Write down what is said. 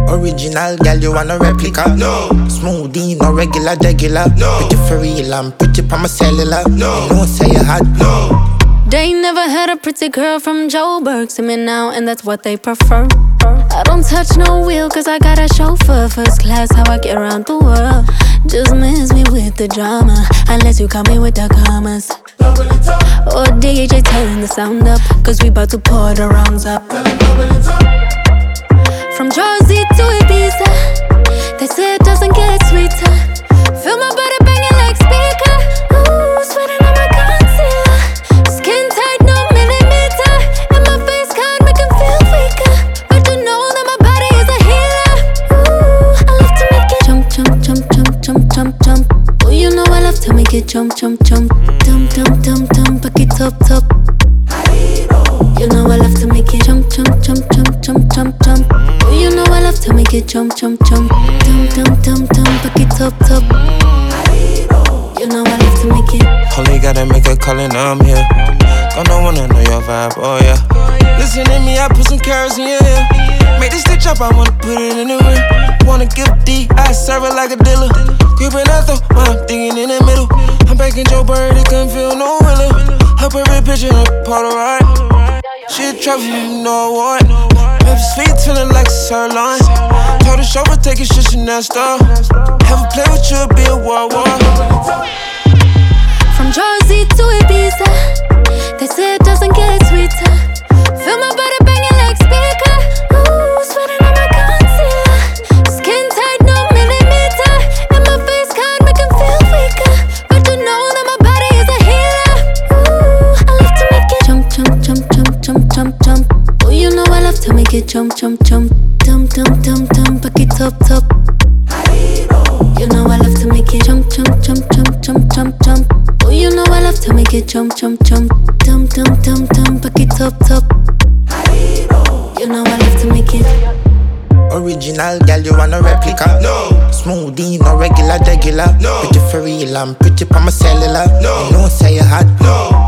Original girl, you want a replica? No. Smoothie, no regular, regular. No. Pretty for real, I'm pretty pa my cellular. No. You know, say you hot. No. They never had a pretty girl from Joburg. See me now, and that's what they prefer. I don't touch no wheel, cause I got a chauffeur. First class, how I get around the world. Just miss me with the drama, unless you call me with the commas. Or DJ, turn the sound up, cause we bout to pour the rounds up. From Jersey to Ibiza, they say it doesn't get sweeter. Feel my body banging like speaker. Ooh, sweating on my concealer. Skin tight, no millimeter. And my face card make him feel weaker. But you know that my body is a healer. Ooh, I love to make it jump, jump, jump, jump, jump, jump, jump. Oh, you know I love to make it jump, jump, jump. Dum, dum, dum, dum, back it up, top. You know I love to make it jump, jump, jump, jump, jump, jump, jump. Oh, you know I love to make it jump, jump, jump. Dum, dum, dum, dum, back it up, top. You know I love to make it. Only gotta make a call and I'm here. Gonna wanna know your vibe, oh yeah. Listen to me, I put some carrots in your ear. Make this stitch up, I wanna put it in the rear. Wanna give D, I serve it like a dealer. Gripping out though, while I'm thinking in the middle. I'm back in Joe Bird, it couldn't feel no realer. Her perfect picture, her Polaroid. She a trophy, you know what? Baby sweet, feeling like a sirloin. Told the chauffeur, take your shit, Chanel store. Have a play with you, be a war. From Jersey to Ibiza, they say it doesn't get sweeter. Feel my body banging like speaker. Ooh, sweating on my concealer. Skin tight, no millimeter. And my face card make him feel weaker. But you know that my body is a healer. Ooh, I love to make it jump, jump, jump, jump, jump, jump, jump. Oh, you know I love to make it jump, jump, jump. Dum, dum, dum, dum, back it up, top. You know I love to make it jump, jump, jump, jump, jump, jump, jump. Oh, you know I love to make it jump, jump, jump. Dum, dum, dum, dum, back it up, top. You know I love to make it. Original girl, you want a replica? No. Smoothie, no regular, regular. No. Pretty for real, I'm pretty pa my cellular. No. You know, say you hot. No.